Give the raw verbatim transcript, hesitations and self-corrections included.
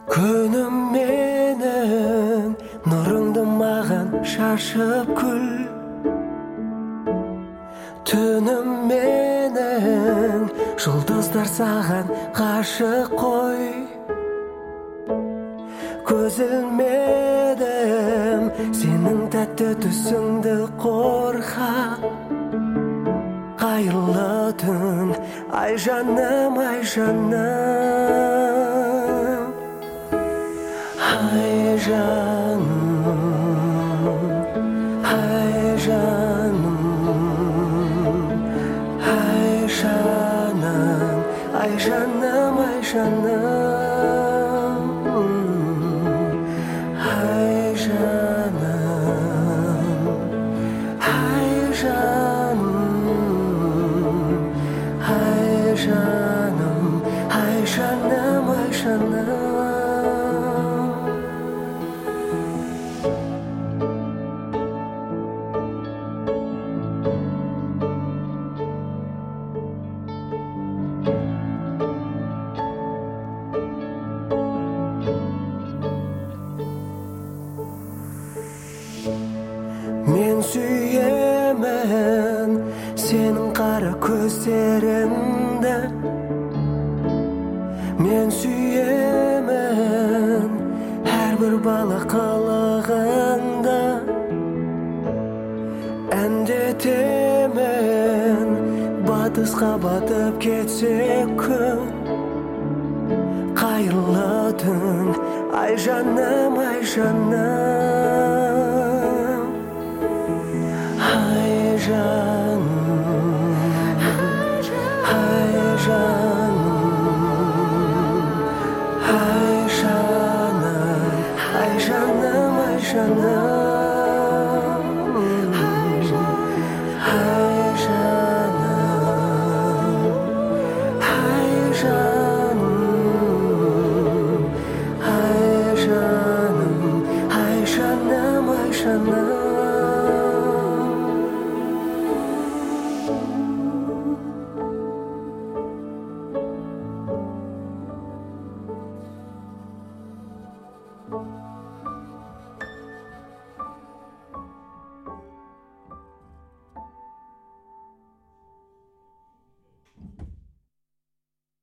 Күнім менің нұрыңды маған шашып күл, түнім менің жұлдыздар саған ғашық қой. Көз ілмедім сенің тәтті түсіңді қорғап. Қайырлы түн, ай жаным, ай жаным, ай жаным, ай жаным, ай жаным, ай жаным, ай жаным, ай жаным, ай жаным, ай жаным, ай жаным, ай жаным. Мен сүйемін сенің қара көздеріңді, мен сүйемін әрбір бала қылығыңды. Әндетемін батысқа батып кетсе күн. Қайырлы түн, ай жаным, ай жаным, ай жаным.